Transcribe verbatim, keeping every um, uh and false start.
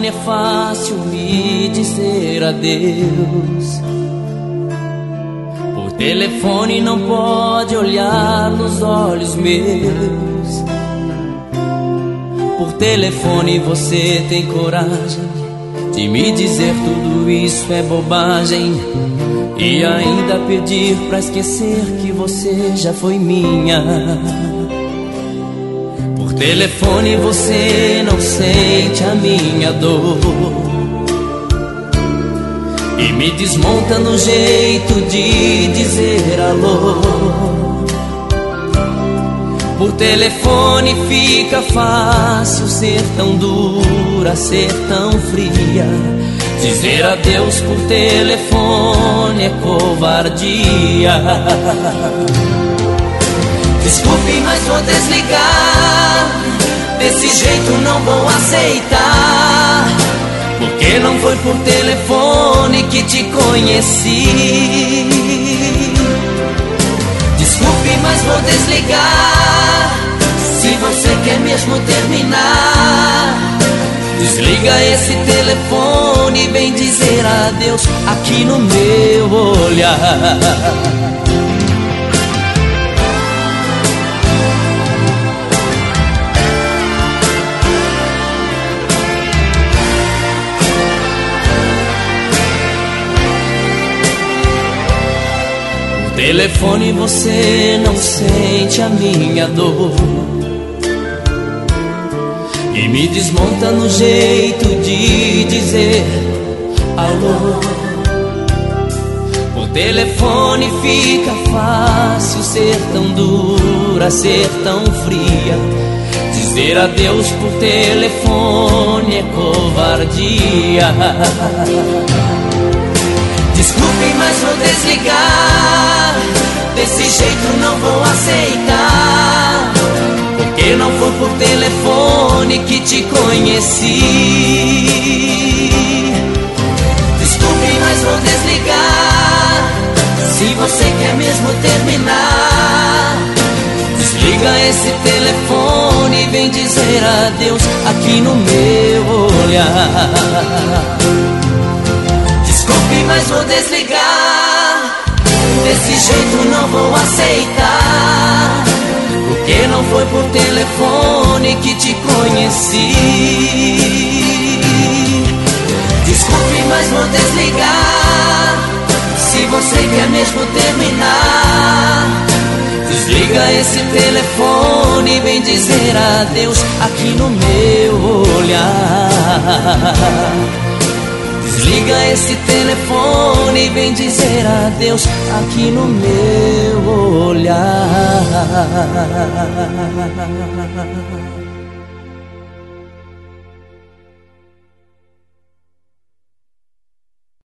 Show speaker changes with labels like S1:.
S1: telefone é fácil me dizer adeus. Por telefone não pode olhar nos olhos meus. Por telefone você tem coragem de me dizer tudo isso é bobagem, e ainda pedir pra esquecer que você já foi minha. Por telefone você não sente a minha dor e me desmonta no jeito de dizer alô. Por telefone fica fácil ser tão dura, ser tão fria. Dizer adeus por telefone é covardia. Desculpe, mas vou desligar. Desse jeito não vou aceitar, porque não foi por telefone que te conheci. Desculpe, mas vou desligar. Se você quer mesmo terminar, desliga esse telefone e vem dizer adeus aqui no meu olhar. Por telefone você não sente a minha dor e me desmonta no jeito de dizer alô. Por telefone fica fácil ser tão dura, ser tão fria. Dizer adeus por telefone é covardia. Desculpe, mas vou desligar. Desse jeito não vou aceitar, porque não foi por telefone que te conheci. Desculpe, mas vou desligar. Se você quer mesmo terminar, desliga esse telefone e vem dizer adeus aqui no meu olhar. Desculpe, mas vou desligar. Desse jeito não vou aceitar, porque não foi por telefone que te conheci. Desculpe, mas vou desligar. Se você quer mesmo terminar, desliga esse telefone e vem dizer adeus aqui no meu olhar. Desliga esse telefone e vem dizer adeus aqui no meu olhar.